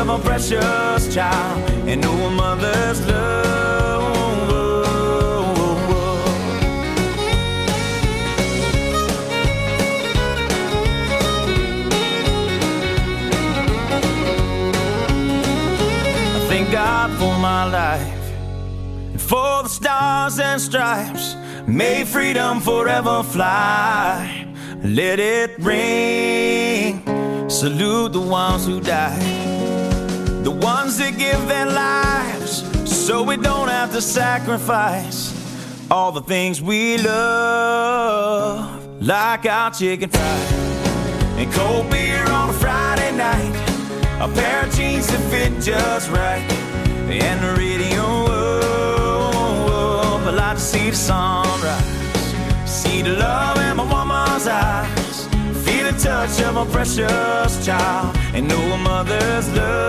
a precious child and know a mother's love. I thank God for my life and for the stars and stripes. May freedom forever fly. Let it ring. Salute the ones who died, the ones that give their lives so we don't have to sacrifice all the things we love, like our chicken fried and cold beer on a Friday night, a pair of jeans that fit just right, and the radio. I like to see the sunrise, see the love in my woman's eyes, feel the touch of a precious child, and know a mother's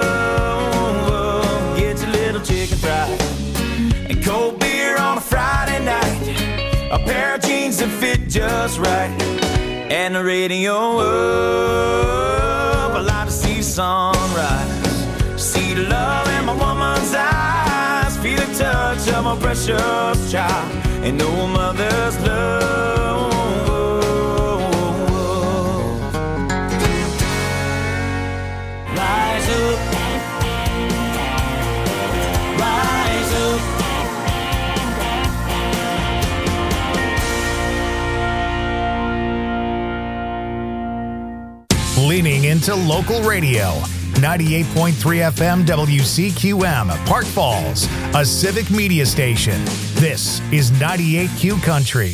love. Get your little chicken fried and cold beer on a Friday night, a pair of jeans that fit just right, and the radio up. I like to see the sunrise, see the love in my woman's eyes, feel the touch of a precious child, and know a mother's love. Rise up, rise up. Leaning into local radio. 98.3 FM WCQM, Park Falls, a civic media station. This is 98Q Country.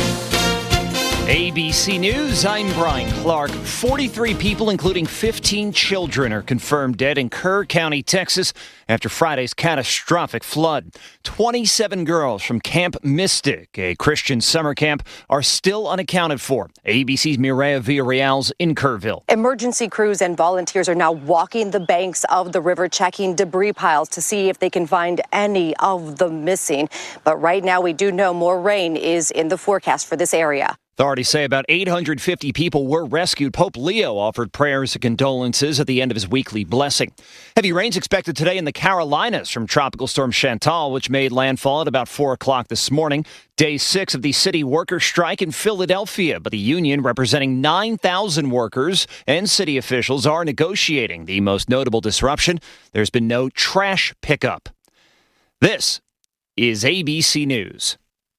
ABC News, I'm Brian Clark. 43 people, including 15 children, are confirmed dead in Kerr County, Texas, after Friday's catastrophic flood. 27 girls from Camp Mystic, a Christian summer camp, are still unaccounted for. ABC's Mireya Villarreal's in Kerrville. Emergency crews and volunteers are now walking the banks of the river, checking debris piles to see if they can find any of the missing. But right now, we do know more rain is in the forecast for this area. Authorities say about 850 people were rescued. Pope Leo offered prayers and condolences at the end of his weekly blessing. Heavy rains expected today in the Carolinas from Tropical Storm Chantal, which made landfall at about 4 o'clock this morning. Day 6 of the city worker strike in Philadelphia, but the union representing 9,000 workers and city officials are negotiating. The most notable disruption, there's been no trash pickup. This is ABC News.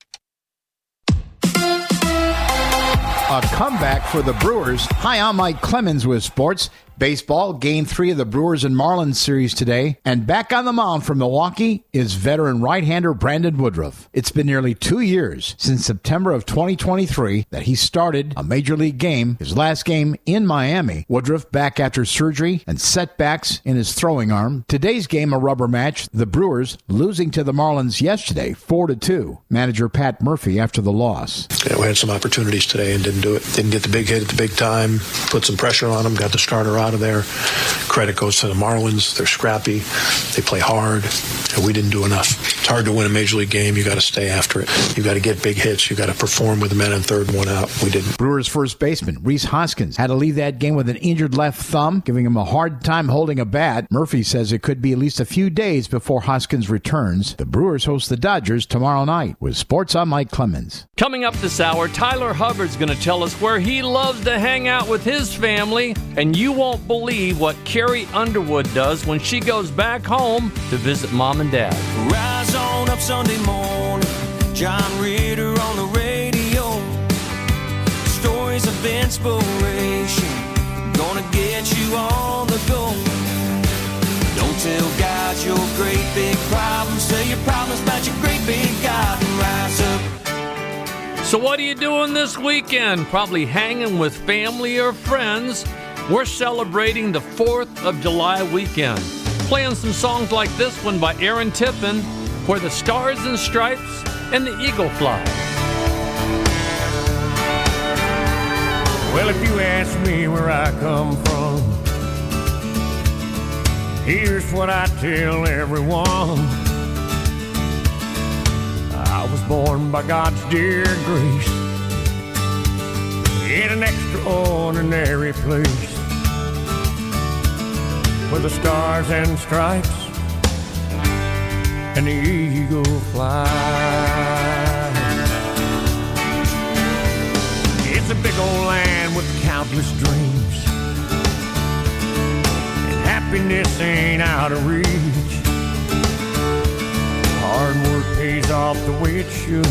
A comeback for the Brewers. Hi, I'm Mike Clemens with sports. Baseball, Game 3 of the Brewers and Marlins series today. And back on the mound from Milwaukee is veteran right-hander Brandon Woodruff. It's been nearly 2 years since September of 2023 that he started a Major League game, his last game in Miami. Woodruff back after surgery and setbacks in his throwing arm. Today's game, a rubber match, the Brewers losing to the Marlins yesterday, 4-2. Manager Pat Murphy after the loss. Yeah, we had some opportunities today and didn't do it. Didn't get the big hit at the big time, put some pressure on them, got the starter out of there. Credit goes to the Marlins. They're scrappy. They play hard. And we didn't do enough. It's hard to win a Major League game. You got to stay after it. You got to get big hits. You got to perform with the men in third and one out. We didn't. Brewers first baseman Rhys Hoskins had to leave that game with an injured left thumb, giving him a hard time holding a bat. Murphy says it could be at least a few days before Hoskins returns. The Brewers host the Dodgers tomorrow night. With sports, I'm Mike Clemens. Coming up this hour, Tyler Hubbard's going to tell us where he loves to hang out with his family, and you won't believe what Carrie Underwood does when she goes back home to visit mom and dad. Rise on up Sunday morning, John Ritter on the radio. Stories of inspiration, gonna get you on the go. Don't tell God your great big problems, tell your problems about your great big God, and rise up. So what are you doing this weekend? Probably hanging with family or friends. We're celebrating the 4th of July weekend. Playing some songs like this one by Aaron Tippin, Where the Stars and Stripes and the Eagle Fly. Well, if you ask me where I come from, here's what I tell everyone. I was born by God's dear grace in an extraordinary place. where the stars and stripes and the eagle fly. It's a big old land with countless dreams, and happiness ain't out of reach. Hard work pays off the way it should.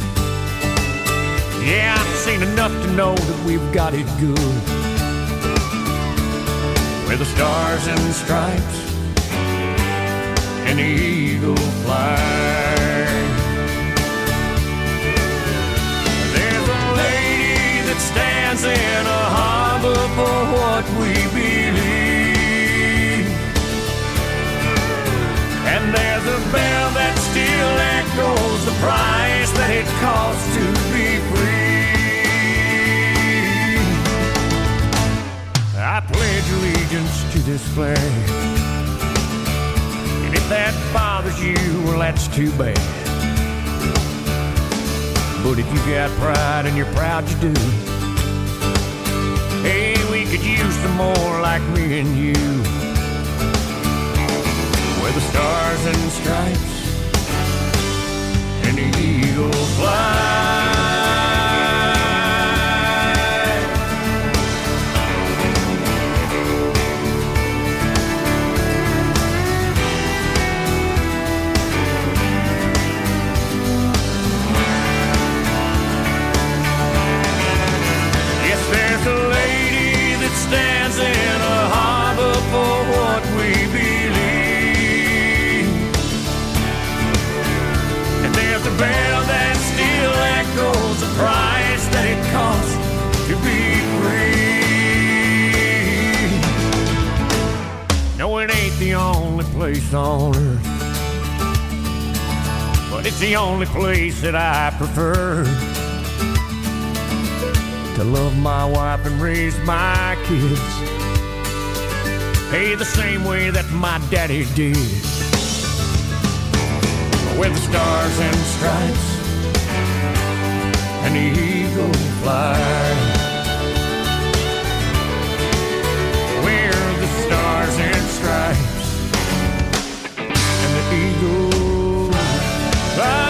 Yeah, I've seen enough to know that we've got it good, where the stars and stripes and the eagle fly. There's a lady that stands in a harbor for what we believe, and there's a bell that still echoes the price that it costs to be free. I pledge allegiance to this flag, and if that bothers you, well, that's too bad. But if you got pride and you're proud you do, hey, we could use some more like me and you, where the stars and stripes and the eagle fly. Stands in a harbor for what we believe, and there's a bell that still echoes the price that it costs to be free. No, it ain't the only place on earth, but it's the only place that I prefer to love my wife and raise my kids, hey, the same way that my daddy did, where the stars and stripes and the eagle fly, where the stars and stripes and the eagle fly.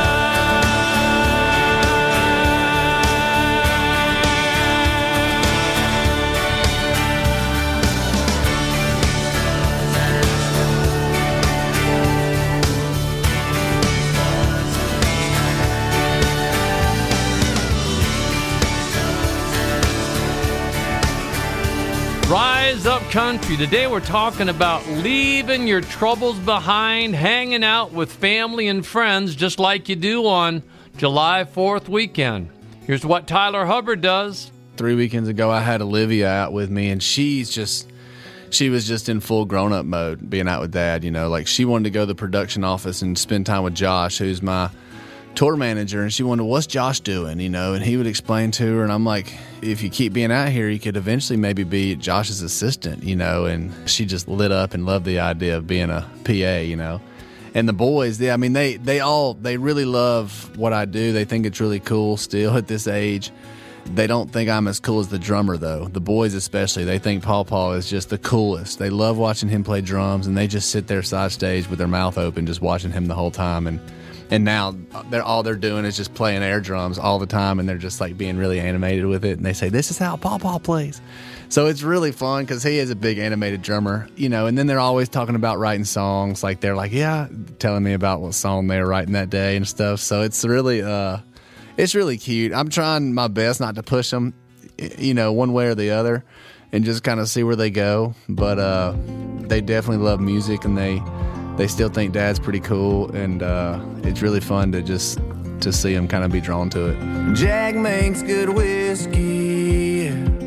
Rise Up Country. Today we're talking about leaving your troubles behind, hanging out with family and friends just like you do on July 4th weekend. Here's what Tyler Hubbard does. 3 weekends ago, I had Olivia out with me, and she was just in full grown-up mode, being out with Dad, you know. Like, she wanted to go to the production office and spend time with Josh, who's my tour manager, and she wondered, what's Josh doing, you know, and he would explain to her, and I'm like, if you keep being out here, you could eventually maybe be Josh's assistant, you know, and she just lit up and loved the idea of being a PA, you know. And the boys, I mean, they really love what I do. They think it's really cool still at this age. They don't think I'm as cool as the drummer, though. The boys especially, they think Paw Paw is just the coolest. They love watching him play drums, and they just sit there side stage with their mouth open just watching him the whole time. And now all they're doing is just playing air drums all the time, and they're just like being really animated with it. And they say, this is how Paw Paw plays. So it's really fun because he is a big animated drummer, you know. And then they're always talking about writing songs. Like they're like, yeah, telling me about what song they were writing that day and stuff. So it's really cute. I'm trying my best not to push them, you know, one way or the other, and just kind of see where they go. But they definitely love music, and they still think Dad's pretty cool, and it's really fun to see him kind of be drawn to it. Jack makes good whiskey,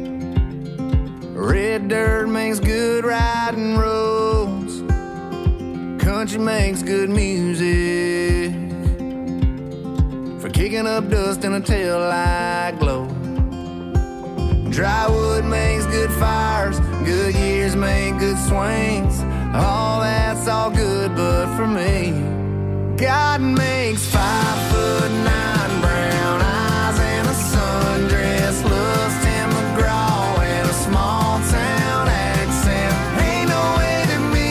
red dirt makes good riding roads, country makes good music for kicking up dust in a taillight glow. Dry wood makes good fires, good years make good swings. Oh, that's all good, but for me, God makes 5'9" brown eyes and a sundress, loves Tim McGraw and a small town accent. Ain't no way that me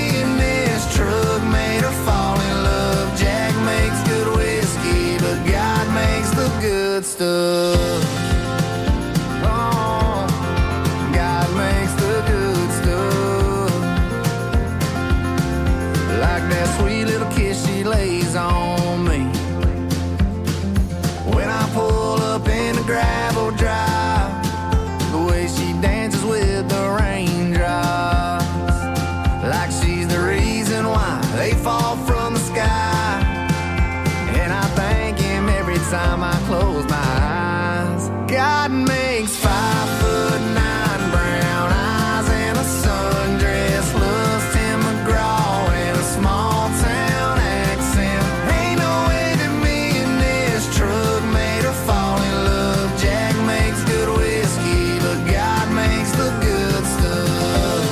dances with the raindrops, like she's the reason why they fall from the sky. And I thank him every time I close my eyes. God makes 5'9" brown eyes and a sundress, loves Tim McGraw and a small town accent. Ain't no way that me and this truck made her fall in love. Jack makes good whiskey, but God makes the good stuff.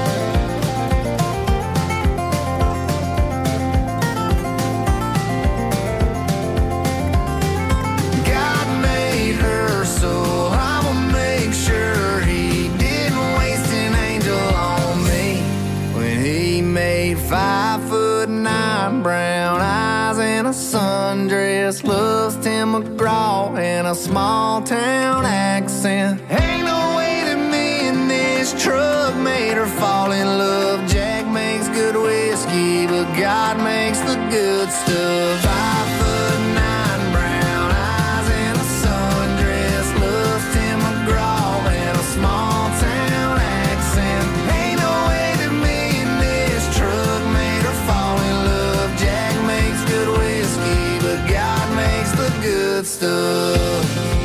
God made her, so I'ma make sure he didn't waste an angel on me when he made 5'9" brown eyes and a sundress, loves Tim McGraw and a small town accent. Ain't no way that me and this truck made her fall in love. Jack makes good whiskey, but God makes the good stuff. 5'9" brown eyes and a sundress, loves Tim McGraw and a small town accent. Ain't no way that me and this truck made her fall in love. Jack makes good whiskey, but God makes the good stuff.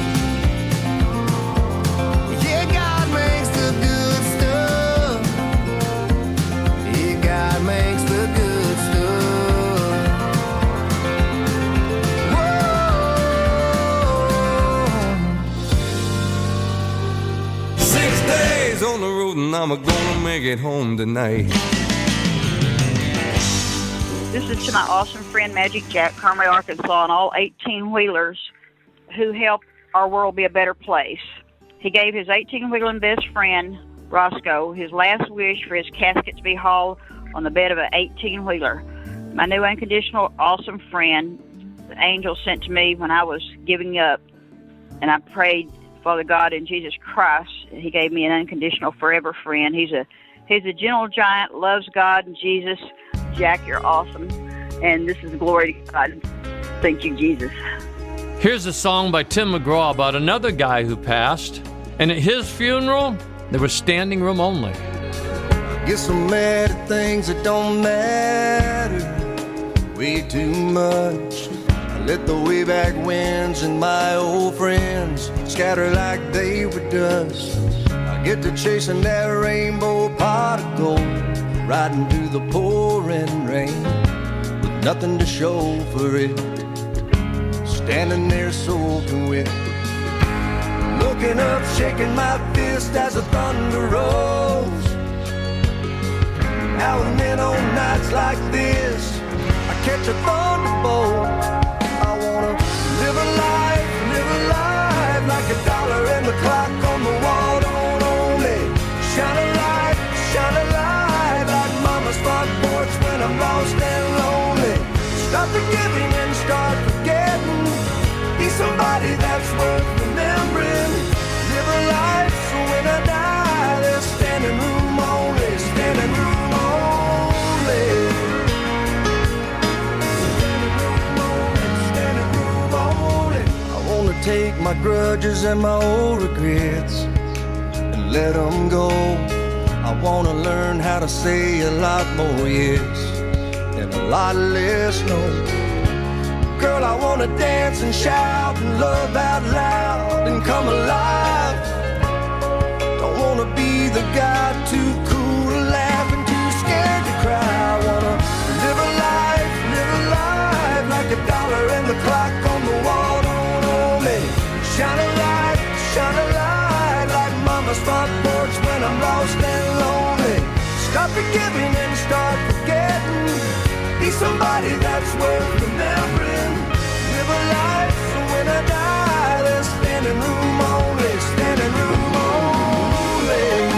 Yeah, God makes the good stuff. Yeah, God makes the good stuff. Whoa. 6 days on the road and I'm gonna make it home tonight. This is to my awesome friend Magic Jack, Conway, Arkansas, and all 18-wheelers who help our world be a better place. He gave his 18-wheeling best friend, Roscoe, his last wish for his casket to be hauled on the bed of an 18-wheeler. My new unconditional awesome friend, the angel sent to me when I was giving up, and I prayed, Father God, in Jesus Christ, he gave me an unconditional forever friend. He's a gentle giant, loves God and Jesus. Jack, you're awesome, and this is glory to God. Thank you, Jesus. Here's a song by Tim McGraw about another guy who passed, and at his funeral, there was standing room only. Guess I'm mad at things that don't matter way too much. I let the way back winds and my old friends scatter like they were dust. I get to chasing that rainbow pot of gold, riding through the pouring rain with nothing to show for it, standing there soaking wet, looking up, shaking my fist as the thunder rolls. Now and then on nights like this, I catch a thunderbolt. I wanna live a life like a dollar in the clock on the wall. Don't only shine a light like mama's front porch when I'm lost and lonely. Stop forgiving and start forgetting. Be somebody that's worth remembering. Live a life so when I die, there's standing room only, standing room only. Standing room only. I wanna take my grudges and my old regrets and let them go. I wanna learn how to say a lot more yes and a lot less no. Girl, I wanna dance and shout and love out loud and come alive. Don't wanna be the guy too cool to laugh and too scared to cry. I wanna live a life like a dollar in the clock on the wall. Don't only shine a light like mama's front porch when I'm lost and lonely. Stop forgiving and start forgetting. Be somebody that's worth remembering. Live a life so when I die, there's standing room only, standing room only.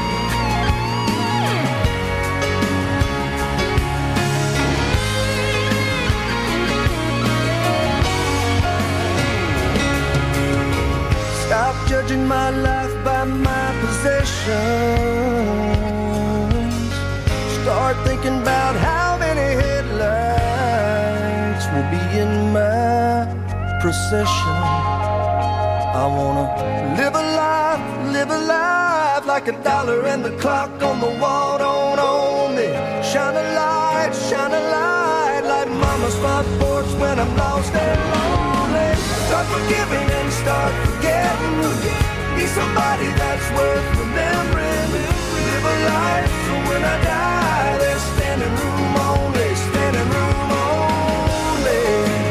Stop judging my life by my possessions. Start thinking about how many headlights will be in my procession. I wanna live a life like $1 and the clock on the wall don't own me. Shine a light, light mama's front porch when I'm lost and lonely. Start forgiving and start forgetting. Be somebody that's worth remembering. Live a life so when I die, there's standing room only, standing room only.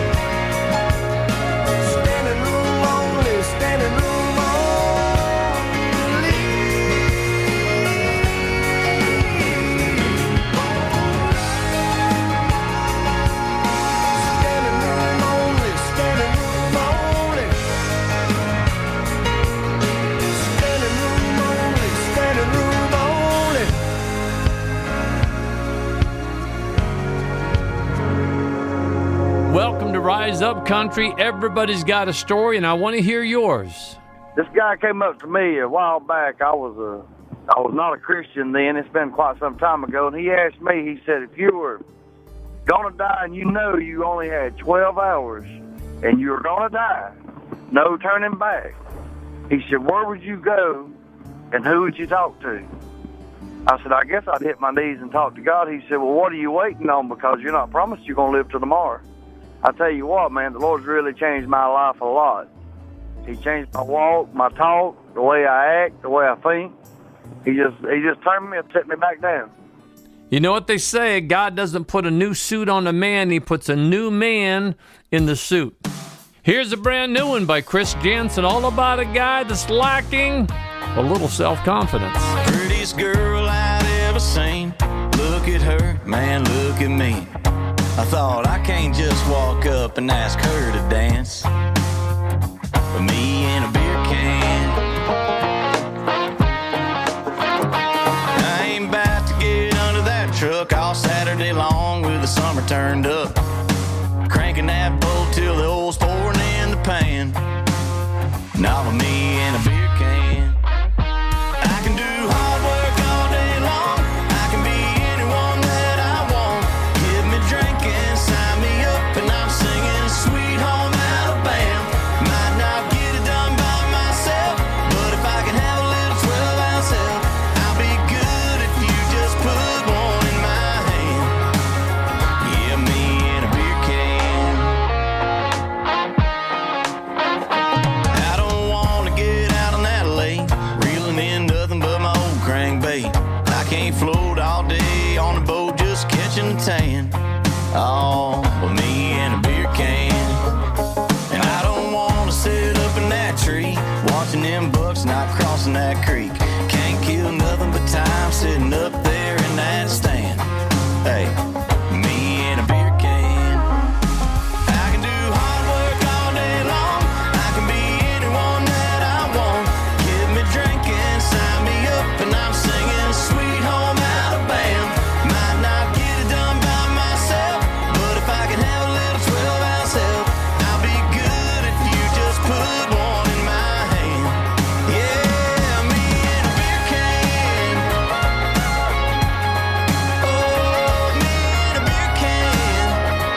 Standing room only, standing room only. Welcome to Rise Up Country. Everybody's got a story, and I want to hear yours. This guy came up to me a while back. I was not a Christian then. It's been quite some time ago. And he asked me, he said, if you were going to die and you know you only had 12 hours and you were going to die, no turning back. He said, where would you go and who would you talk to? I said, I guess I'd hit my knees and talk to God. He said, well, what are you waiting on? Because you're not promised you're going to live till tomorrow. I tell you what, man, the Lord's really changed my life a lot. He changed my walk, my talk, the way I act, the way I think. He just turned me and set me back down. You know what they say, God doesn't put a new suit on a man, he puts a new man in the suit. Here's a brand new one by Chris Jansen, all about a guy that's lacking a little self-confidence. Prettiest girl I'd ever seen. Look at her, man, look at me. I thought I can't just walk up and ask her to dance. But me and a beer can. I ain't about to get under that truck all Saturday long with the summer turned up. Cranking that boat till the oil's pouring in the pan. Now with me and a beer can. I can do hard work all day long. I can be anyone that I want. Give me drink and sign me up and I'm singing Sweet Home Alabama. Might not get it done by myself, but if I can have a little 12-ounce help, I'll be good if you just put one in my hand. Yeah, me and a beer can. I don't want to get out on that lake, reeling in nothing but my old crankbait. I can't float all day on a boat just catching a tan. Oh, but me and a beer can. And I don't want to sit up in that tree, watching them bucks not crossing that creek. Can't kill nothing but time sitting up there in that stand. Hey, me and a beer can. I can do hard work all day long. I can be anyone that I want. Give me drink and sign me up and I'm singing Sweet Home Alabama. Might not get it done by myself, but if I can have a little 12-ounce help, I'll be good if you just put one in my hand. Yeah, me and a beer can. Oh, me and a beer can.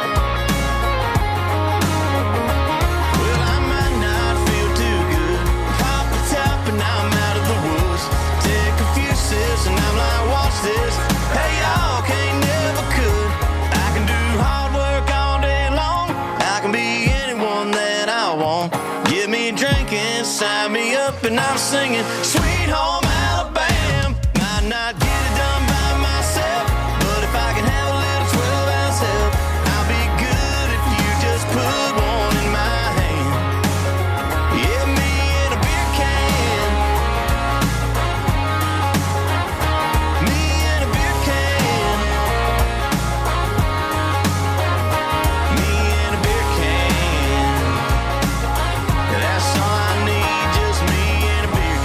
Well, I might not feel too good. Pop the top and I'm out of the woods. Take a few sips and I'm like, watch this. Hey, y'all can't never could. I can do hard work all day long. I can be anyone that I want. Give me a drink and sign me up and I'm singing Sweet Home Alabama. Might not get it done by myself, but if I can have a little 12-ounce help, I'll be good if you just put one in my hand. Yeah, me and a beer can. Me and a beer can. Me and a beer can. That's all I need, just me and a beer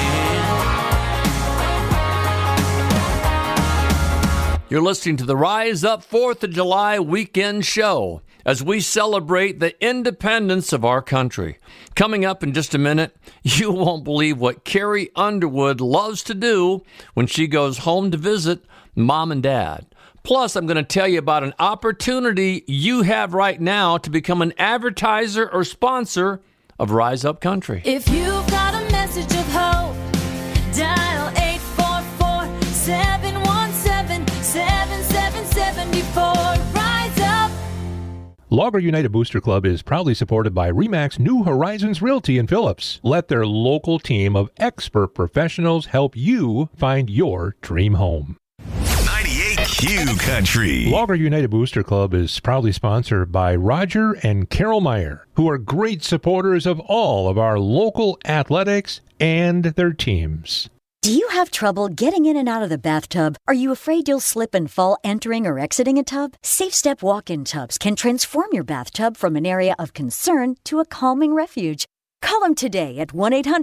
can. You're listening to the Rise Up 4th of July weekend show as we celebrate the independence of our country. Coming up in just a minute, you won't believe what Carrie Underwood loves to do when she goes home to visit mom and dad. Plus, I'm going to tell you about an opportunity you have right now to become an advertiser or sponsor of Rise Up Country. If you've got a message of hope, dial Logger United Booster Club is proudly supported by RE/MAX New Horizons Realty in Phillips. Let their local team of expert professionals help you find your dream home. 98Q Country. Logger United Booster Club is proudly sponsored by Roger and Carol Meyer, who are great supporters of all of our local athletics and their teams. Do you have trouble getting in and out of the bathtub? Are you afraid you'll slip and fall entering or exiting a tub? SafeStep walk-in tubs can transform your bathtub from an area of concern to a calming refuge. Call them today at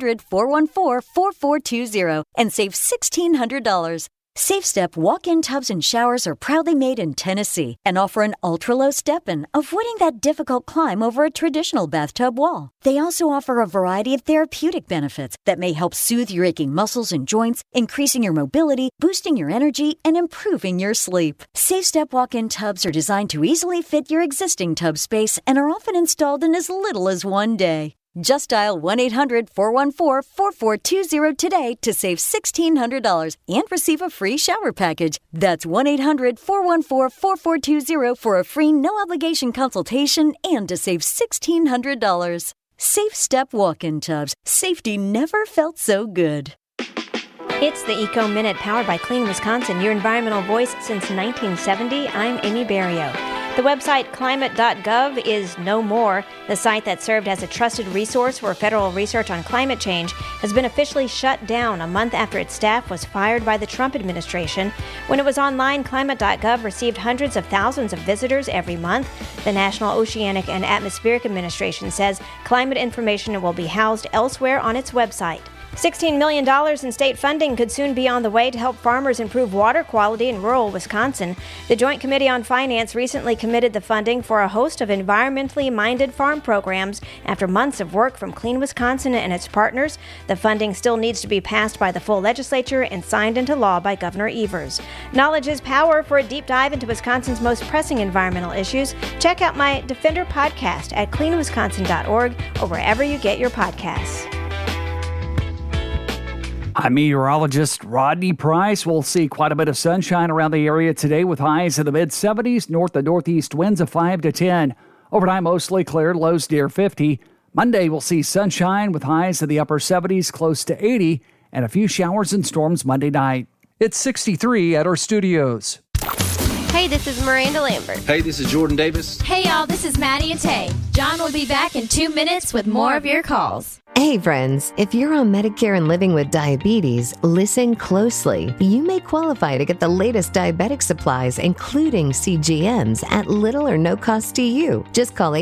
1-800-414-4420 and save $1,600. SafeStep walk-in tubs and showers are proudly made in Tennessee and offer an ultra-low step-in, avoiding that difficult climb over a traditional bathtub wall. They also offer a variety of therapeutic benefits that may help soothe your aching muscles and joints, increasing your mobility, boosting your energy, and improving your sleep. SafeStep walk-in tubs are designed to easily fit your existing tub space and are often installed in as little as one day. Just dial 1-800-414-4420 today to save $1,600 and receive a free shower package. That's 1-800-414-4420 for a free no-obligation consultation and to save $1,600. SafeStep walk-in tubs. Safety never felt so good. It's the Eco Minute powered by Clean Wisconsin, your environmental voice since 1970. I'm Amy Barrio. The website climate.gov is no more. The site that served as a trusted resource for federal research on climate change has been officially shut down a month after its staff was fired by the Trump administration. When it was online, climate.gov received hundreds of thousands of visitors every month. The National Oceanic and Atmospheric Administration says climate information will be housed elsewhere on its website. $16 million in state funding could soon be on the way to help farmers improve water quality in rural Wisconsin. The Joint Committee on Finance recently committed the funding for a host of environmentally minded farm programs after months of work from Clean Wisconsin and its partners. The funding still needs to be passed by the full legislature and signed into law by Governor Evers. Knowledge is power. For a deep dive into Wisconsin's most pressing environmental issues, check out my Defender podcast at cleanwisconsin.org or wherever you get your podcasts. I'm meteorologist Rodney Price. We'll see quite a bit of sunshine around the area today with highs in the mid-70s, north to northeast winds of 5 to 10. Overnight mostly clear, lows near 50. Monday we'll see sunshine with highs in the upper 70s, close to 80, and a few showers and storms Monday night. It's 63 at our studios. Hey, this is Miranda Lambert. Hey, this is Jordan Davis. Hey, y'all, this is Maddie and Tay. John will be back in 2 minutes with more of your calls. Hey friends, if you're on Medicare and living with diabetes, listen closely. You may qualify to get the latest diabetic supplies, including CGMs, at little or no cost to you. Just call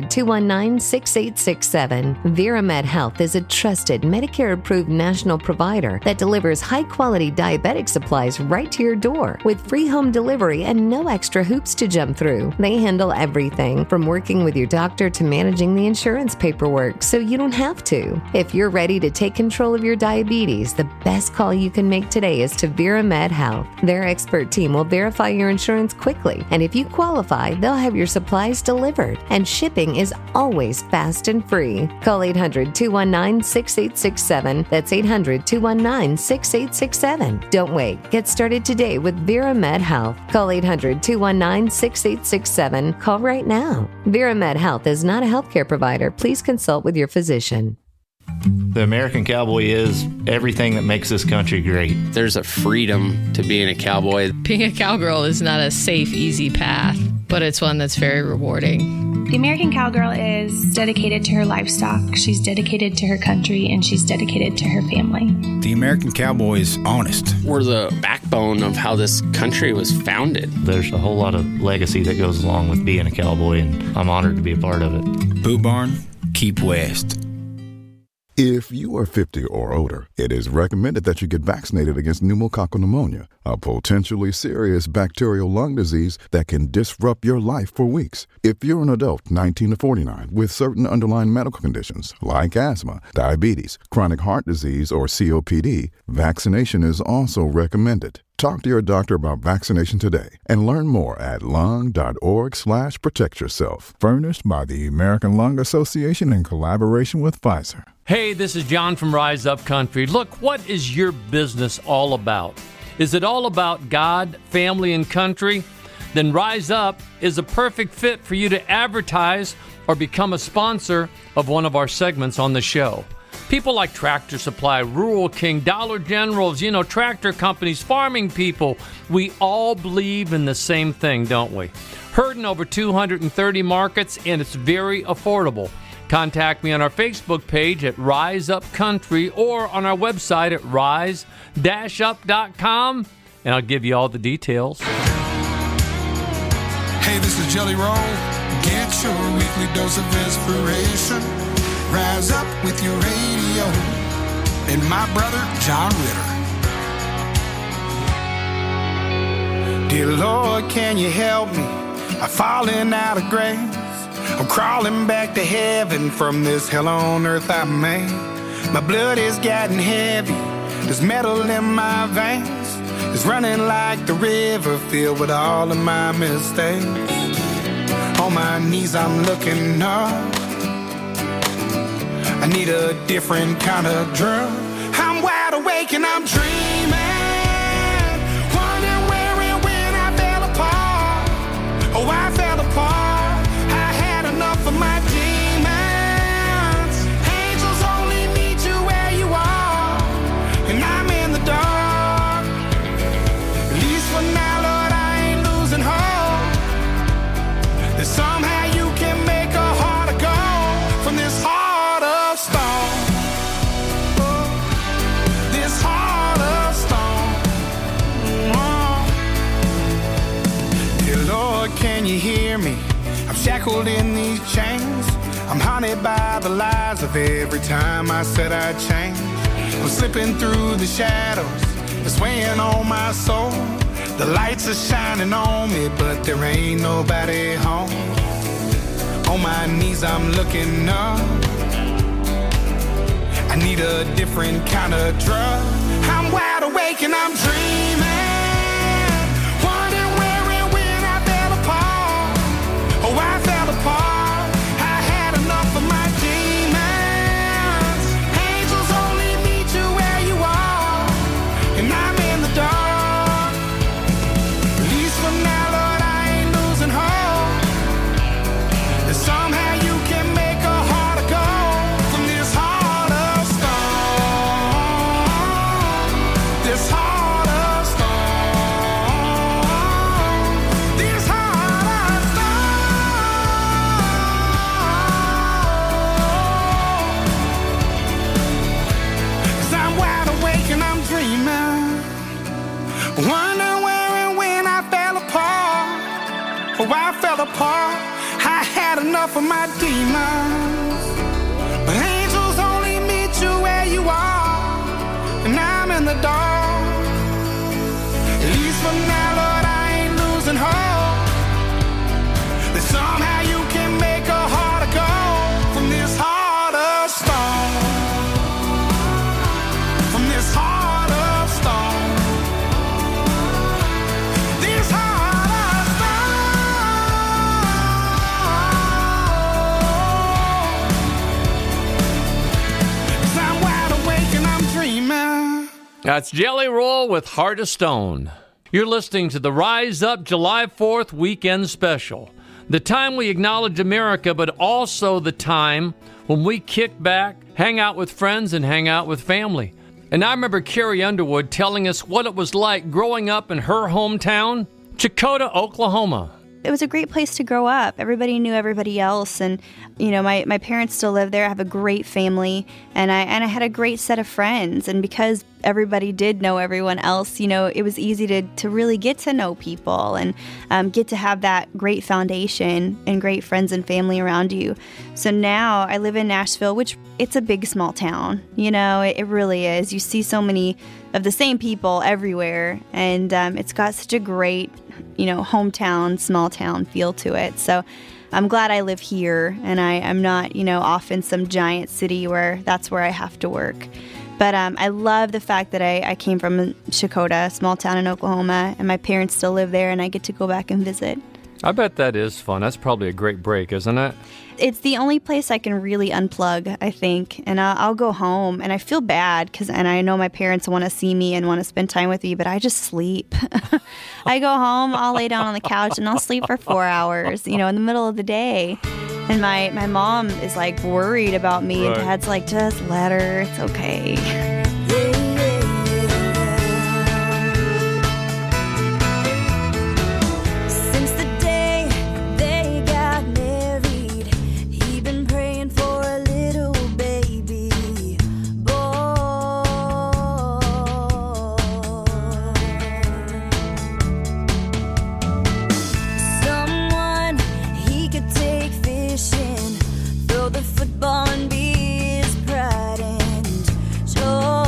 800-219-6867. VeraMed Health is a trusted Medicare-approved national provider that delivers high-quality diabetic supplies right to your door with free home delivery and no extra hoops to jump through. They handle everything from working with your doctor to managing the insurance paperwork, so you don't have to. If you're ready to take control of your diabetes, the best call you can make today is to VeraMed Health. Their expert team will verify your insurance quickly, and if you qualify, they'll have your supplies delivered. And shipping is always fast and free. Call 800-219-6867. That's 800-219-6867. Don't wait. Get started today with VeraMed Health. Call 800-219-6867. Call right now. VeraMed Health is not a healthcare provider. Please consult with your physician. The American cowboy is everything that makes this country great. There's a freedom to being a cowboy. Being a cowgirl is not a safe, easy path, but it's one that's very rewarding. The American cowgirl is dedicated to her livestock, she's dedicated to her country, and she's dedicated to her family. The American cowboy is honest. We're the backbone of how this country was founded. There's a whole lot of legacy that goes along with being a cowboy, and I'm honored to be a part of it. Boot Barn, keep west. If you are 50 or older, it is recommended that you get vaccinated against pneumococcal pneumonia, a potentially serious bacterial lung disease that can disrupt your life for weeks. If you're an adult 19 to 49 with certain underlying medical conditions like asthma, diabetes, chronic heart disease, or COPD, vaccination is also recommended. Talk to your doctor about vaccination today and learn more at lung.org/protectyourself. Furnished by the American Lung Association in collaboration with Pfizer. Hey, this is John from Rise Up Country. Look, what is your business all about? Is it all about God, family, and country? then Rise Up is a perfect fit for you to advertise or become a sponsor of one of our segments on the show. People like Tractor Supply, Rural King, Dollar Generals, tractor companies, farming people, we all believe in the same thing, don't we? Heard in over 230 markets, and it's very affordable. Contact me on our Facebook page at Rise Up Country or on our website at rise-up.com, and I'll give you all the details. Hey, this is Jelly Roll. Get your weekly dose of inspiration. Rise up with your radio. And my brother, John Ritter. Dear Lord, can you help me? I'm falling out of grace. I'm crawling back to heaven from this hell on earth I made. My blood is getting heavy. There's metal in my veins. It's running like the river filled with all of my mistakes. On my knees I'm looking up. I need a different kind of drug. I'm wide awake and I'm dreaming. Wondering where and when I fell apart. Oh, I fell apart. I had enough of my demons. Angels only meet you where you are. And I'm in the dark. At least for now, Lord, I ain't losing hope. That somehow you can make a heart of gold from this heart of stone. This heart of stone. Dear Lord, can you hear me? I'm shackled in these chains. I'm haunted by the lies of every time I said I'd change. I'm slipping through the shadows. It's weighing on my soul. The lights are shining on me, but there ain't nobody home. On my knees I'm looking up. I need a different kind of drug. I'm wide awake and I'm dreaming. Wondering where and when I fell apart. Oh, I fell apart. I had enough of my demons. Angels only meet you where you are. And I'm in the dark. At least for now, Lord, I ain't losing hope. That somehow you can make a heart of gold from this heart of stone. This heart of stone. This heart of stone. 'Cause I'm wide awake and I'm dreaming. Wondering where and when I fell apart. Oh, I fell apart. I had enough of my demons. But angels only meet you where you are. And I'm in the dark. At least for now, Lord, I ain't losing hope. That somehow you can make a heart of gold from this heart of stone. From this heart of stone. This heart of stone. 'Cause I'm wide awake and I'm dreaming. That's Jelly Roll with Heart of Stone. You're listening to the Rise Up July 4th weekend special. The time we acknowledge America, but also the time when we kick back, hang out with friends, and hang out with family. And I remember Carrie Underwood telling us what it was like growing up in her hometown, Chakota, Oklahoma. It was a great place to grow up. Everybody knew everybody else, and my parents still live there. I have a great family, and I had a great set of friends. And because everybody did know everyone else, it was easy to really get to know people and get to have that great foundation and great friends and family around you. So now I live in Nashville, which it's a big small town. It really is. You see so many of the same people everywhere, and it's got such a great hometown, small town feel to it. So I'm glad I live here and I'm not, off in some giant city where that's where I have to work. But I love the fact that I came from Chakota, a small town in Oklahoma, and my parents still live there and I get to go back and visit. I bet that is fun. That's probably a great break, isn't it? It's the only place I can really unplug, I think. And I'll go home, and I feel bad and I know my parents want to see me and want to spend time with me, but I just sleep. I go home, I'll lay down on the couch, and I'll sleep for 4 hours, in the middle of the day. And my mom is like worried about me, Right. and Dad's like, just let her. It's okay. Since the day they got married, he been praying for a little baby boy. Someone he could take fishing, throw the football and be his pride and joy.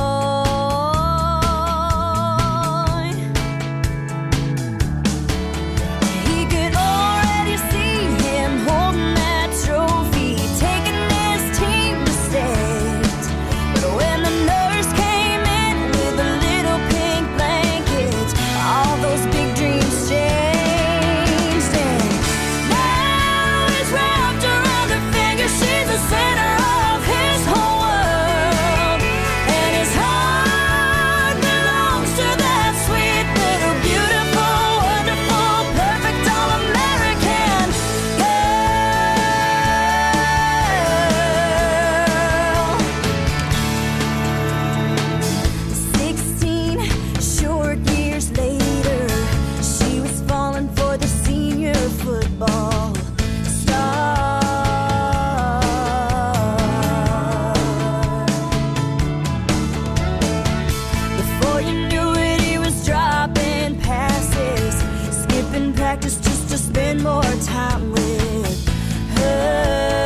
He could already see him holding that trophy, taking his team to state. But when the nurse came in with a little pink blanket, all those big dreams changed. And now he's wrapped around her finger. She's the center of his whole world, and his heart belongs to that sweet little beautiful, wonderful, perfect all-American girl. 16 short years later, she was falling for the senior football star. Before you knew it, he was dropping passes, skipping practice just to spend more time with her.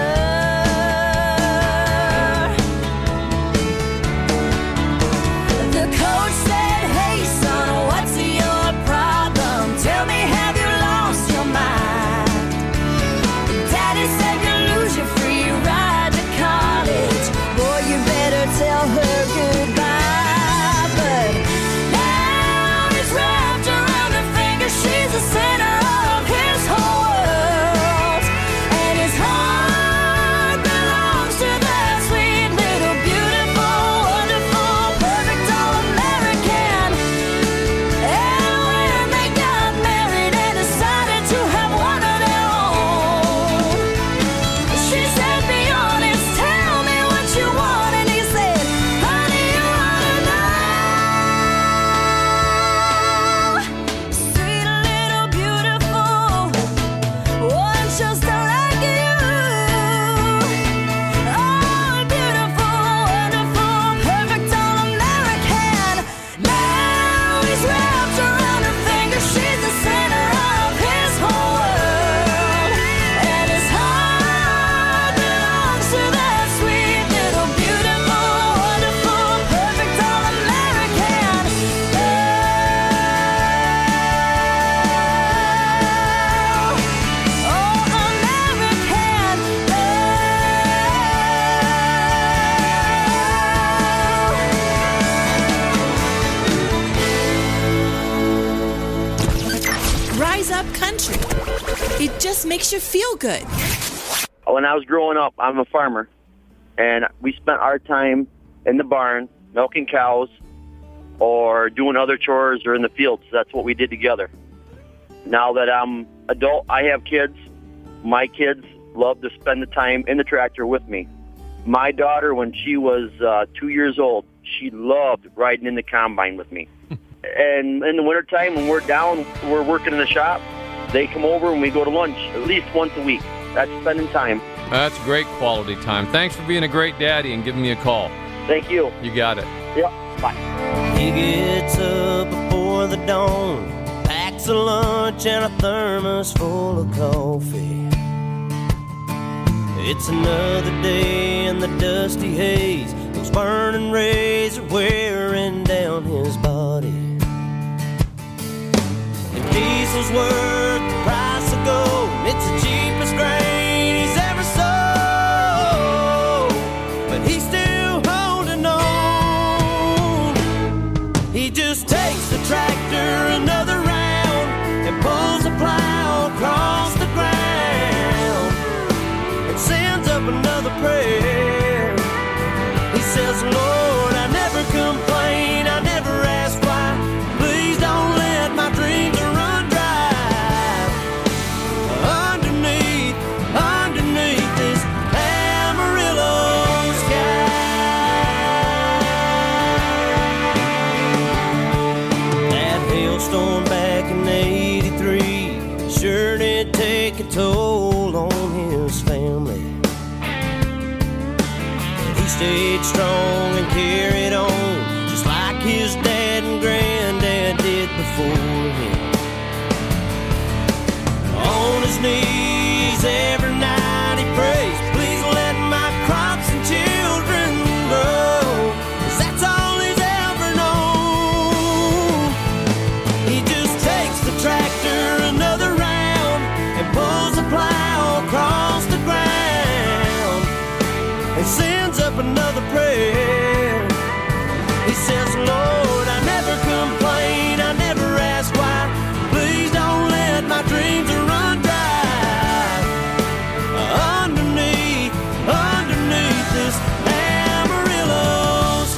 The coach said, "Hey son, what's your problem? Tell me, have you lost your mind?" Daddy said, "You lose your free ride to college. Boy, you better tell her goodbye." But now he's wrapped around her finger. She's the center of his whole world, and his heart belongs to that sweet little beautiful, wonderful, perfect all-American. And when they got married and decided to have one of their own, she said, "Be honest, tell me what you want." And he said, "Honey, you wanna know? Sweet little beautiful, one just like you. Oh, beautiful, wonderful, perfect all-American." Now he's wrapped around her finger. She's the center of his whole world, and his heart belongs to that sweet little beautiful, wonderful, perfect all-American girl. Oh, American Rise Up Country. It just makes you feel good. When I was growing up, I'm a farmer, and we spent our time in the barn milking cows or doing other chores or in the fields. That's what we did together. Now that I'm adult, I have kids. My kids love to spend the time in the tractor with me. My daughter, when she was 2 years old, she loved riding in the combine with me. And in the wintertime, when we're down, we're working in the shop, they come over and we go to lunch at least once a week. That's spending time. That's great quality time. Thanks for being a great daddy and giving me a call. Thank you. You got it. Yep. Bye. He gets up before the dawn, packs a lunch and a thermos full of coffee. It's another day in the dusty haze. Those burning rays are wearing down his body. If diesel's worth the price of gold, it's the cheapest grain he's ever sold. But he's still holding on. He just takes the tractor another round and pulls the plow across storm back in 83 sure did take a toll on his family. But he stayed strong and carried on, just like his dad and granddad did before him. On his knees every night he prays, please let my crops and children grow, 'cause that's all he's ever known. He just takes the tractor another round and pulls the plow across the ground and sends up another prayer. He says, Lord, I never complain, I never ask why, please don't let my dreams run dry. Underneath this Amarillo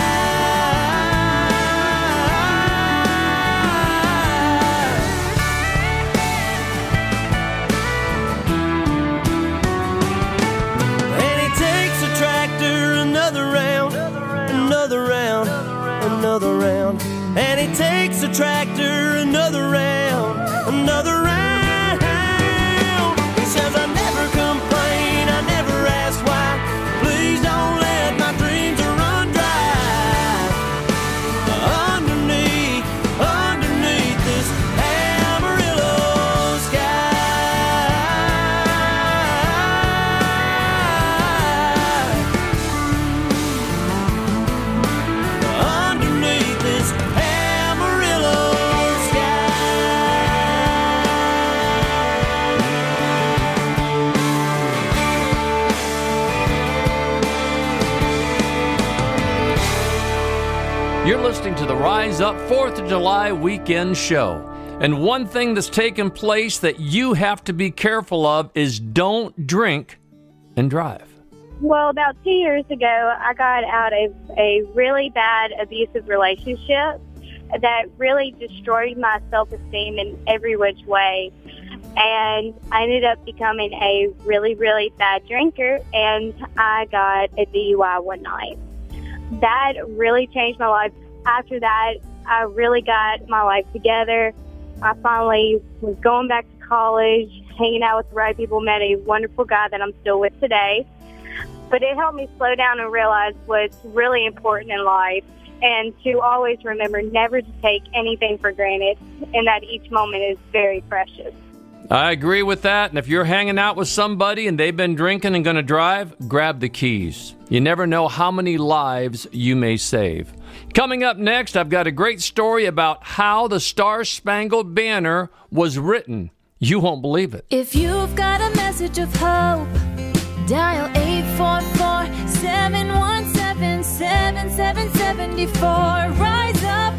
And he takes the tractor another round, another round, another round. And he takes the tractor another round, another round. He says, I never complain, I never ask why, please don't let my dreams run dry. Underneath this Amarillo underneath this Amarillo You're listening to the Rise Up 4th of July weekend show. And one thing that's taken place that you have to be careful of is don't drink and drive. Well, about 2 years ago, I got out of a really bad abusive relationship that really destroyed my self-esteem in every which way. And I ended up becoming a really, really bad drinker, and I got a DUI one night. That really changed my life. After that, I really got my life together. I finally was going back to college, hanging out with the right people, met a wonderful guy that I'm still with today. But it helped me slow down and realize what's really important in life, and to always remember never to take anything for granted, and that each moment is very precious. I agree with that. And if you're hanging out with somebody and they've been drinking and going to drive, grab the keys. You never know how many lives you may save. Coming up next, I've got a great story about how the Star-Spangled Banner was written. You won't believe it. If you've got a message of hope, dial 844-717-7774. Rise up.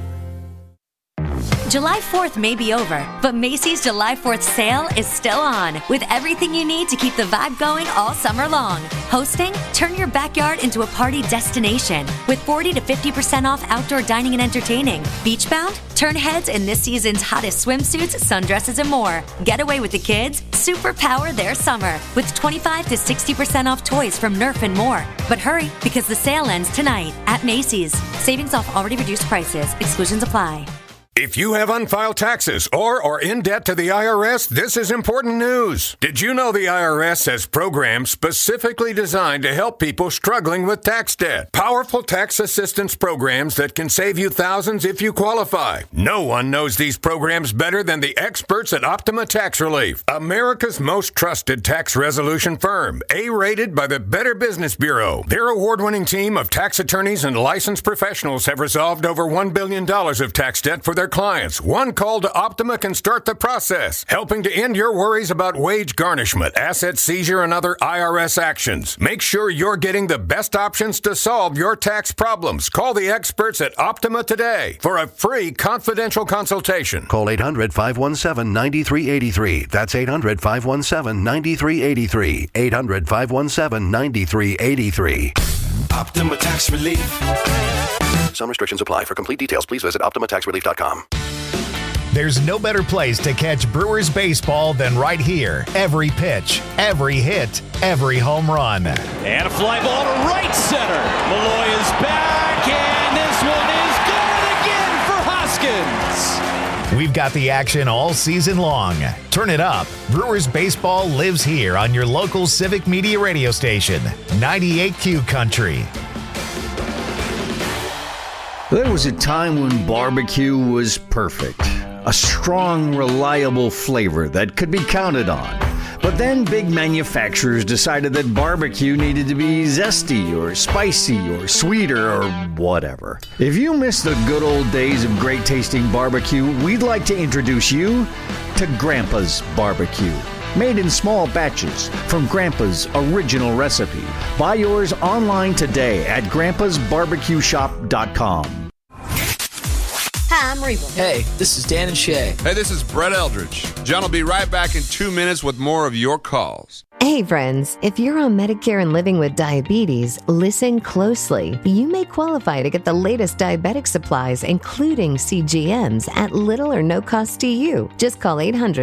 July 4th may be over, but Macy's July 4th sale is still on, with everything you need to keep the vibe going all summer long. Hosting? Turn your backyard into a party destination with 40 to 50% off outdoor dining and entertaining. Beachbound? Turn heads in this season's hottest swimsuits, sundresses, and more. Get away with the kids? Superpower their summer with 25 to 60% off toys from Nerf and more. But hurry, because the sale ends tonight at Macy's. Savings off already reduced prices. Exclusions apply. If you have unfiled taxes or are in debt to the IRS, this is important news. Did you know the IRS has programs specifically designed to help people struggling with tax debt? Powerful tax assistance programs that can save you thousands if you qualify. No one knows these programs better than the experts at Optima Tax Relief, America's most trusted tax resolution firm, A-rated by the Better Business Bureau. Their award-winning team of tax attorneys and licensed professionals have resolved over $1 billion of tax debt for their clients. One call to Optima can start the process, helping to end your worries about wage garnishment, asset seizure, and other IRS actions. Make sure you're getting the best options to solve your tax problems. Call the experts at Optima today for a free confidential consultation. Call 800-517-9383. That's 800-517-9383. 800-517-9383. Optima Tax Relief. Some restrictions apply. For complete details, please visit OptimaTaxRelief.com. There's no better place to catch Brewers baseball than right here. Every pitch, every hit, every home run. And a fly ball to right center. Malloy is back, and this one is good again for Hoskins. We've got the action all season long. Turn it up. Brewers baseball lives here on your local Civic Media radio station, 98Q Country. There was a time when barbecue was perfect. A strong, reliable flavor that could be counted on. But then big manufacturers decided that barbecue needed to be zesty or spicy or sweeter or whatever. If you miss the good old days of great tasting barbecue, we'd like to introduce you to Grandpa's Barbecue. Made in small batches from Grandpa's original recipe. Buy yours online today at grandpasbarbecueshop.com. Hi, I'm Reba. Hey, this is Dan and Shay. Hey, this is Brett Eldridge. John will be right back in 2 minutes with more of your calls. Hey friends, if you're on Medicare and living with diabetes, listen closely. You may qualify to get the latest diabetic supplies, including CGMs, at little or no cost to you. Just call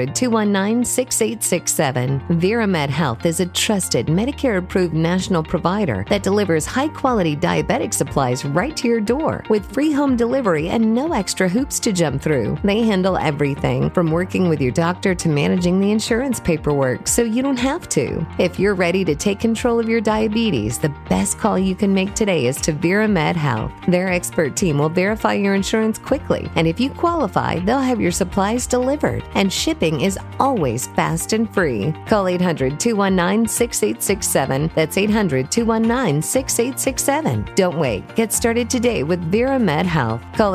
800-219-6867. VeraMed Health is a trusted Medicare-approved national provider that delivers high-quality diabetic supplies right to your door with free home delivery and no extra hoops to jump through. They handle everything from working with your doctor to managing the insurance paperwork, so you don't have to. If you're ready to take control of your diabetes, the best call you can make today is to VeraMed Health. Their expert team will verify your insurance quickly, and if you qualify, they'll have your supplies delivered. And shipping is always fast and free. Call 800-219-6867. That's 800-219-6867. Don't wait. Get started today with VeraMed Health. Call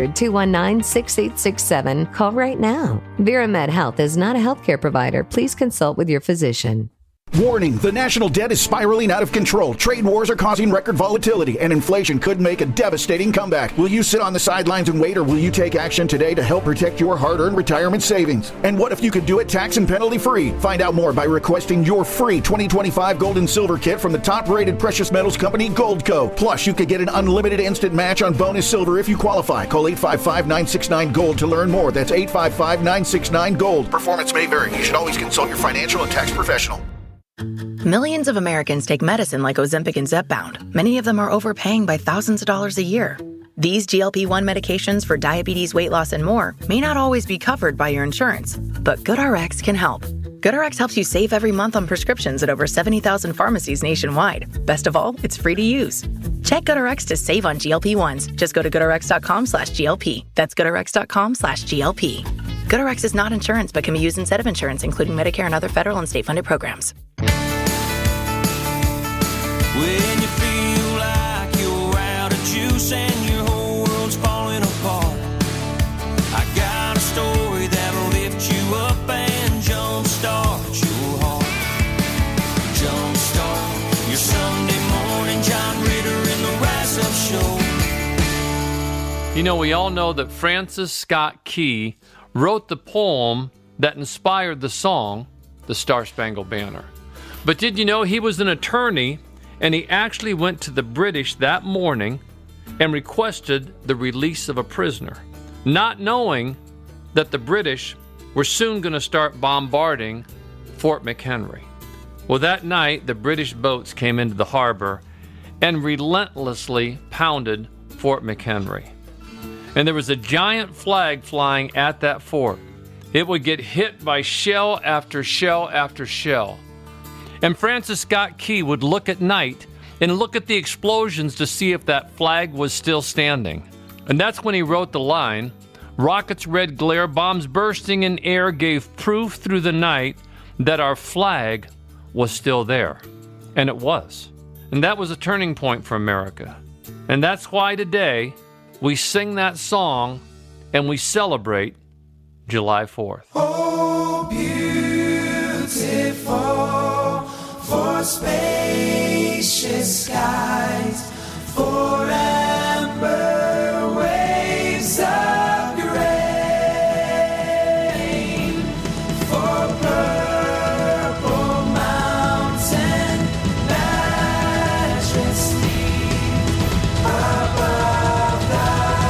800-219-6867. Call right now. VeraMed Health is not a healthcare provider. Please consult with your physician. Warning, the national debt is spiraling out of control. Trade wars are causing record volatility, and inflation could make a devastating comeback. Will you sit on the sidelines and wait, or will you take action today to help protect your hard-earned retirement savings? And what if you could do it tax and penalty-free? Find out more by requesting your free 2025 gold and silver kit from the top-rated precious metals company, Goldco. Plus, you could get an unlimited instant match on bonus silver if you qualify. Call 855-969-GOLD to learn more. That's 855-969-GOLD. Performance may vary. You should always consult your financial and tax professional. Millions of Americans take medicine like Ozempic and Zepbound. Many of them are overpaying by thousands of dollars a year. These GLP-1 medications for diabetes, weight loss, and more may not always be covered by your insurance, but GoodRx can help. GoodRx helps you save every month on prescriptions at over 70,000 pharmacies nationwide. Best of all, it's free to use. Check GoodRx to save on GLP-1s. Just go to GoodRx.com/GLP. That's GoodRx.com/GLP. GoodRx is not insurance, but can be used instead of insurance, including Medicare and other federal and state-funded programs. When you feel like you're out of juice and your whole world's falling apart, I got a story that'll lift you up and jumpstart your heart. Jumpstart your Sunday morning, John Ritter in the Rise Up Show. You know, we all know that Francis Scott Key wrote the poem that inspired the song, The Star-Spangled Banner. But did you know he was an attorney, and he actually went to the British that morning and requested the release of a prisoner, not knowing that the British were soon going to start bombarding Fort McHenry. Well, that night, the British boats came into the harbor and relentlessly pounded Fort McHenry. And there was a giant flag flying at that fort. It would get hit by shell after shell after shell. And Francis Scott Key would look at night and look at the explosions to see if that flag was still standing. And that's when he wrote the line, "Rockets' red glare, bombs bursting in air gave proof through the night that our flag was still there." And it was. And that was a turning point for America. And that's why today we sing that song and we celebrate July 4th. Oh, beautiful, for spacious skies, for amber waves of grain, for purple mountain majesty, above the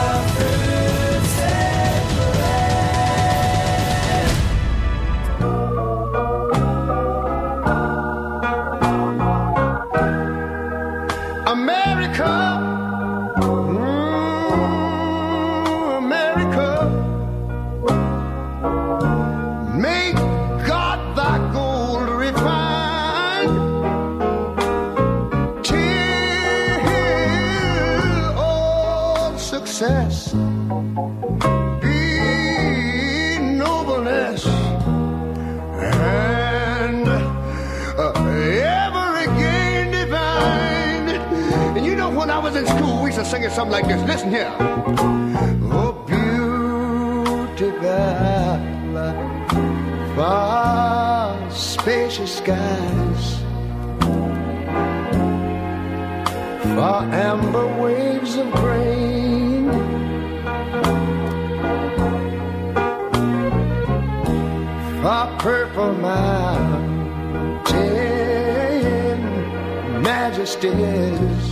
fruited America, America, school, we used to sing it something like this. Listen here. Oh, beautiful, far spacious skies, far amber waves of grain, far purple mountain majesties,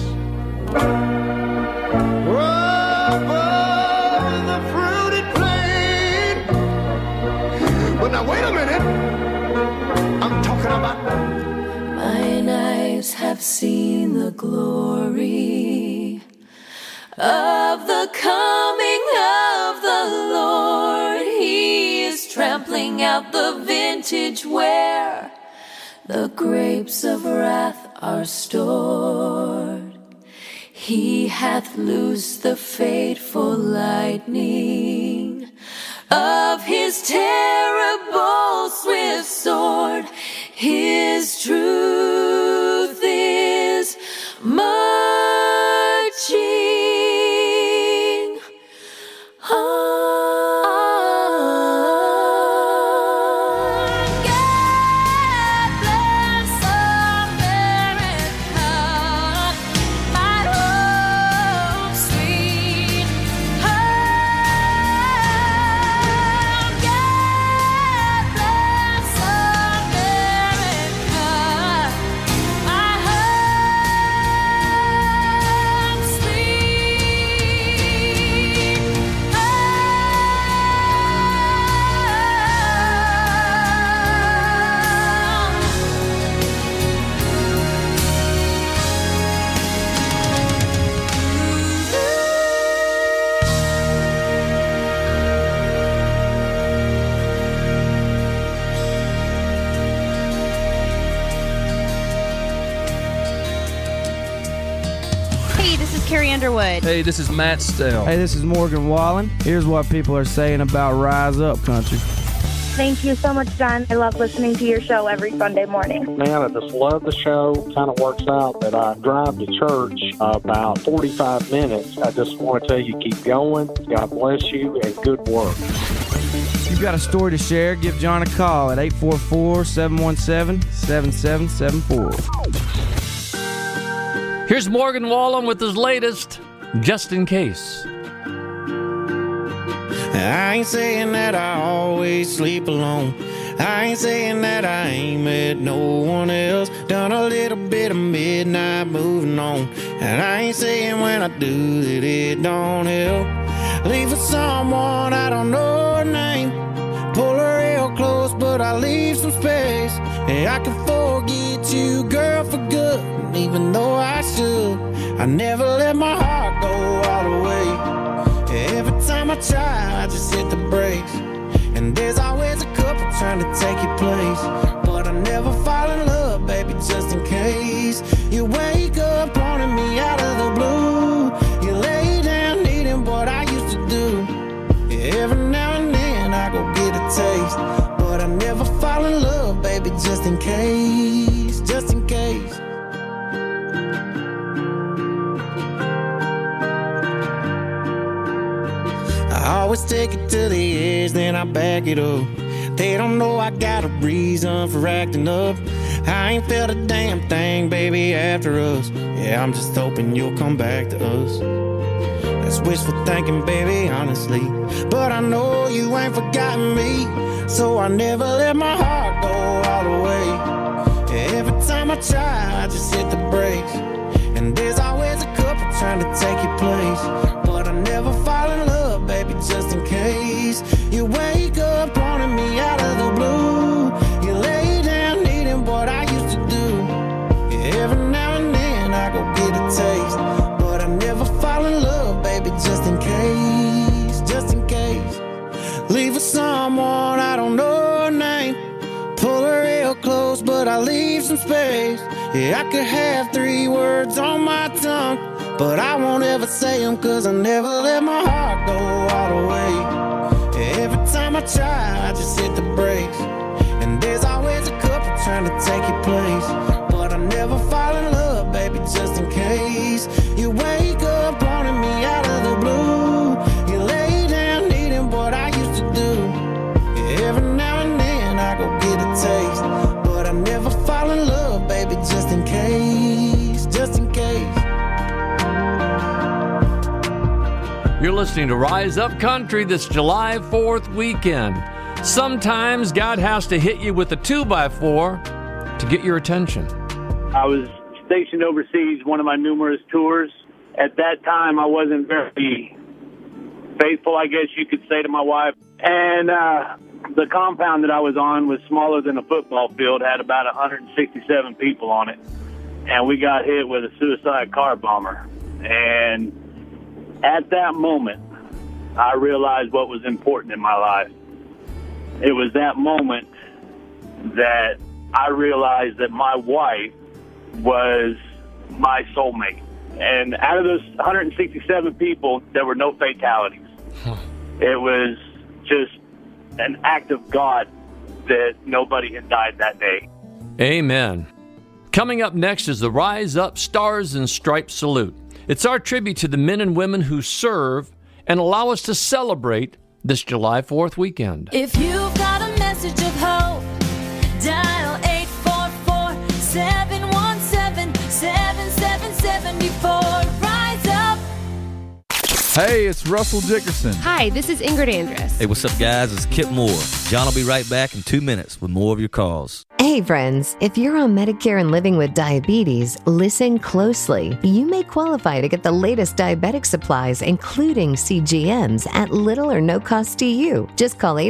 above the fruited plain. But now wait a minute, I'm talking about. Mine eyes have seen the glory of the coming of the Lord. He is trampling out the vintage where the grapes of wrath are stored. He hath loosed the fateful lightning of his terrible swift sword. His truth is marching on. God bless America, my home sweet home. God bless America, my home sweet Hey, this is Carrie Underwood. Hey, this is Matt Stell. Hey, this is Morgan Wallen. Here's what people are saying about Rise Up Country. Thank you so much, John. I love listening to your show every Sunday morning. Man, I just love the show. Kind of works out that I drive to church about 45 minutes. I just want to tell you, keep going. God bless you, and good work. If you've got a story to share, give John a call at 844-717-7774. Here's Morgan Wallen with his latest, Just in Case. I ain't saying that I always sleep alone. I ain't saying that I ain't met no one else. Done a little bit of midnight moving on. And I ain't saying when I do that it don't help. Leave for someone I don't know her name. Pull her real close, but I leave some space. And I can forget you, girl, for good. Even though I should, I never let my heart go all the way. Every time I try, I just hit the brakes. And there's always a couple trying to take your place. But I never fall in love, baby, just in case. You wake up wanting me out of the blue. You lay down needing what I used to do. Every now and then I go get a taste. But I never fall in love, baby, just in case. Just in case. I always take it to the edge, then I back it up. They don't know I got a reason for acting up. I ain't felt a damn thing, baby, after us. Yeah, I'm just hoping you'll come back to us. That's wishful thinking, baby, honestly. But I know you ain't forgotten me. So I never let my heart go all the way. Every time I try, I just hit the brakes. And there's always a couple trying to take your place. But I never fall in love, baby, just in case. You wake up wanting me out of the blue. You lay down needing what I used to do. Yeah, every now and then I go get a taste. But I never fall in love, baby, just in case. Just in case. Leave for someone I don't know her name. Pull her real close, but I leave some space. Yeah, I could have 3 words on my tongue, but I won't ever say them, cause I never let my heart go all the way. Every time I try, I just hit the brakes. And there's always a couple trying to take your place. But I never fall in love, baby, just in case. You wake up listening to Rise Up Country this July 4th weekend. Sometimes God has to hit you with a 2x4 to get your attention. I was stationed overseas, one of my numerous tours. At that time, I wasn't very faithful, I guess you could say, to my wife. And the compound that I was on was smaller than a football field, had about 167 people on it. And we got hit with a suicide car bomber. And at that moment, I realized what was important in my life. It was that moment that I realized that my wife was my soulmate. And out of those 167 people, there were no fatalities. It was just an act of God that nobody had died that day. Amen. Coming up next is the Rise Up Stars and Stripes Salute. It's our tribute to the men and women who serve and allow us to celebrate this July 4th weekend. If you've got a message of hope, dial 844-717-7774. Rise up. Hey, it's Russell Dickerson. Hi, this is Ingrid Andress. Hey, what's up, guys? It's Kip Moore. John will be right back in 2 minutes with more of your calls. Hey friends, if you're on Medicare and living with diabetes, listen closely. You may qualify to get the latest diabetic supplies, including CGMs, at little or no cost to you. Just call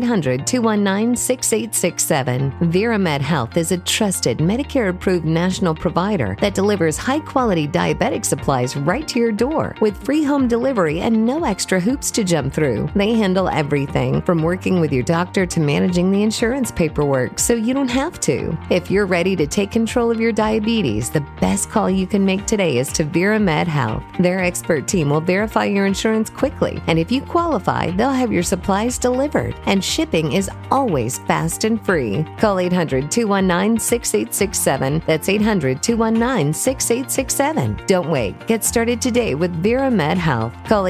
800-219-6867. VeraMed Health is a trusted Medicare-approved national provider that delivers high-quality diabetic supplies right to your door with free home delivery and no extra hoops to jump through. They handle everything from working with your doctor to managing the insurance paperwork so you don't have to. If you're ready to take control of your diabetes, the best call you can make today is to VeraMed Health. Their expert team will verify your insurance quickly, and if you qualify, they'll have your supplies delivered, and shipping is always fast and free. Call 800-219-6867. That's 800-219-6867. Don't wait. Get started today with VeraMed Health. Call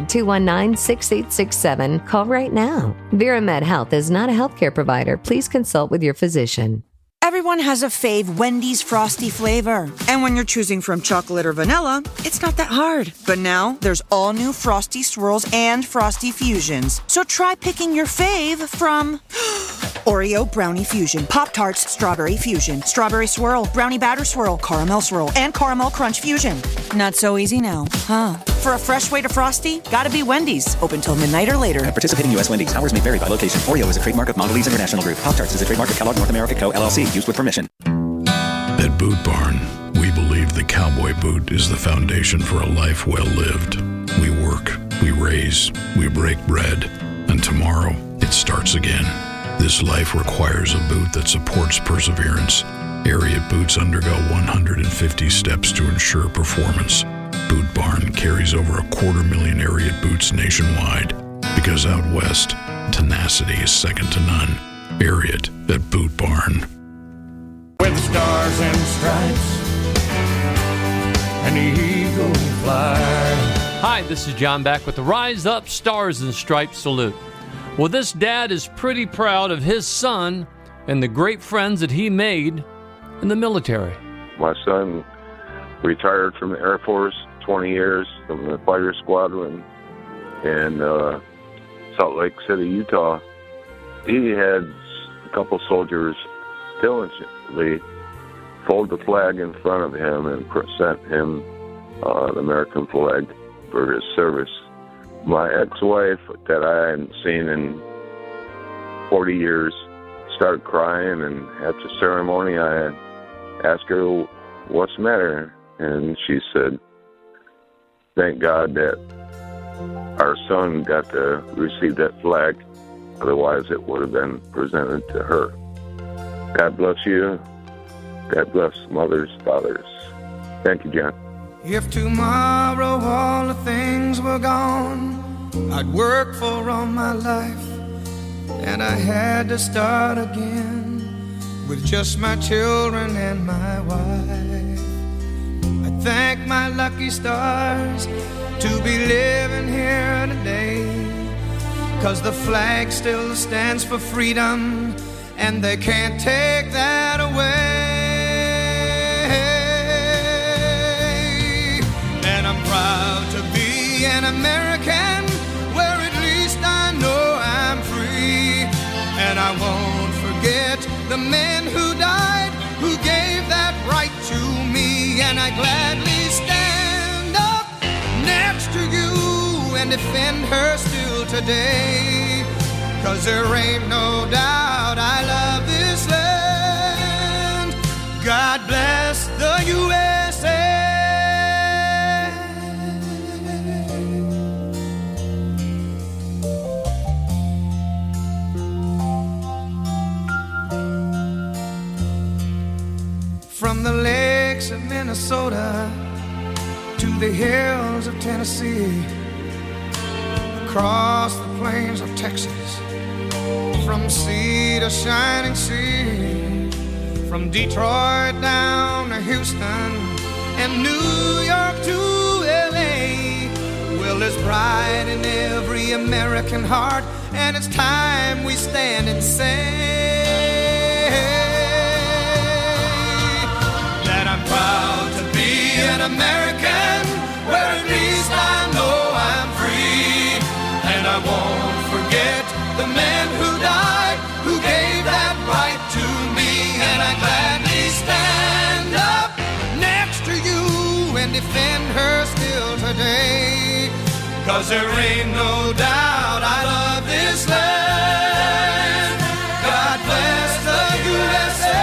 800-219-6867. Call right now. VeraMed Health is not a healthcare provider. Please consult with your physician. Everyone has a fave Wendy's Frosty flavor. And when you're choosing from chocolate or vanilla, it's not that hard. But now, there's all new Frosty Swirls and Frosty Fusions. So try picking your fave from Oreo Brownie Fusion, Pop-Tarts Strawberry Fusion, Strawberry Swirl, Brownie Batter Swirl, Caramel Swirl, and Caramel Crunch Fusion. Not so easy now, huh? For a fresh way to Frosty, gotta be Wendy's. Open till midnight or later. At participating U.S. Wendy's, hours may vary by location. Oreo is a trademark of Mondelez International Group. Pop-Tarts is a trademark of Kellogg North America Co., LLC. Used with permission. At Boot Barn, we believe the cowboy boot is the foundation for a life well lived. We work, we raise, we break bread, and tomorrow it starts again. This life requires a boot that supports perseverance. Ariat boots undergo 150 steps to ensure performance. Boot Barn carries over 250,000 Ariat boots nationwide. Because out west, tenacity is second to none. Ariat at Boot Barn. With stars and stripes and the eagle fly. Hi, this is John back with the Rise Up Stars and Stripes Salute. Well, this dad is pretty proud of his son and the great friends that he made in the military. My son retired from the Air Force 20 years from the fighter squadron in Salt Lake City, Utah. He had a couple soldiers diligently fold the flag in front of him and present him the American flag for his service. My ex-wife, that I hadn't seen in 40 years, started crying, and after ceremony I asked her, "What's the matter?" And she said, "Thank God that our son got to receive that flag, otherwise it would have been presented to her." God bless you. God bless mothers, fathers. Thank you, John. If tomorrow all the things were gone I'd worked for all my life, and I had to start again with just my children and my wife. I thank my lucky stars to be living here today, 'cause the flag still stands for freedom, and they can't take that away. And I'm proud to be an American, I won't forget the men who died, who gave that right to me. And I gladly stand up next to you and defend her still today. 'Cause there ain't no doubt I love this land. God bless the USA. From the lakes of Minnesota to the hills of Tennessee, across the plains of Texas, from sea to shining sea, from Detroit down to Houston and New York to LA. Well, there's pride in every American heart, and it's time we stand and say that I'm proud to be an American, where at least I know I'm free. And I won't forget the men who died, who gave that right to me. And I gladly stand up next to you and defend her still today. 'Cause there ain't no doubt I love this land. God bless the USA.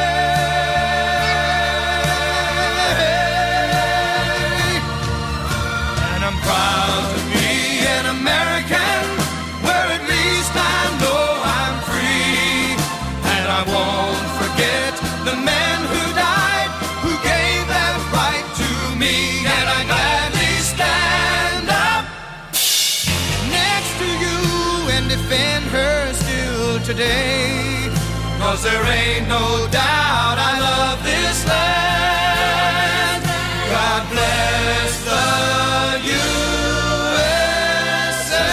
And I'm proud to be an American, where at least I know I'm free. And I won't forget the men who died, who gave that right to me. And I gladly stand up next to you and defend her still today. 'Cause there ain't no doubt I love this land. God bless the USA.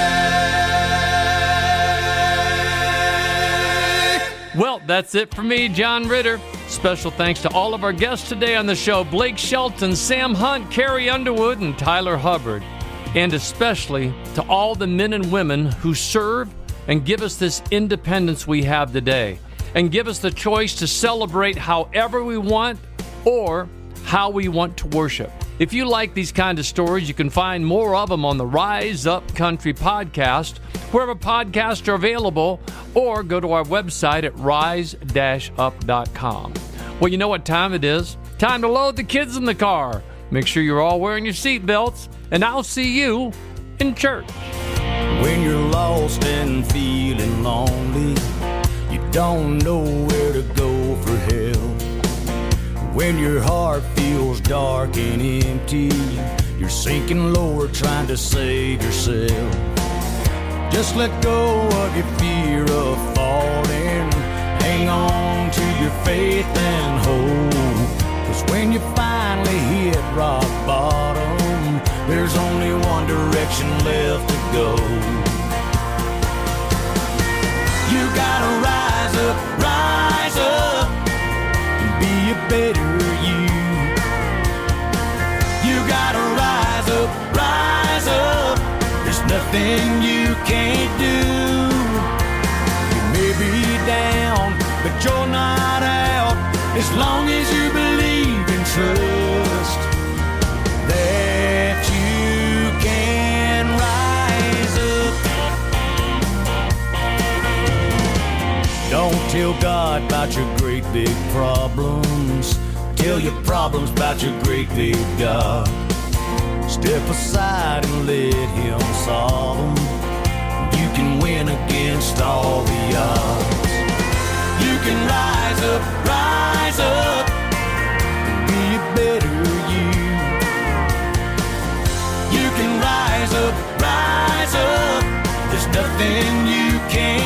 Well, that's it for me, John Ritter. Special thanks to all of our guests today on the show: Blake Shelton, Sam Hunt, Carrie Underwood, and Tyler Hubbard. And especially to all the men and women who serve and give us this independence we have today, and give us the choice to celebrate however we want or how we want to worship. If you like these kind of stories, you can find more of them on the Rise Up Country podcast, wherever podcasts are available, or go to our website at rise-up.com. Well, you know what time it is. Time to load the kids in the car. Make sure you're all wearing your seatbelts, and I'll see you in church. When you're lost and feeling lonely, you don't know where to go for help. When your heart feels dark and empty, you're sinking lower trying to save yourself. Just let go of your fear of falling. Hang on to your faith and hope. 'Cause when you finally hit rock bottom, there's only one direction left to go. You gotta rise up, and be a better you. You gotta rise up, there's nothing you can't do. You may be down, but you're not out, as long as you believe and trust that you can rise up. Don't tell God about your great big problems. Tell your problems about your great big God. Step aside and let Him solve them. You can win against all the odds. You can rise up, and be a better you. You can rise up, there's nothing you can't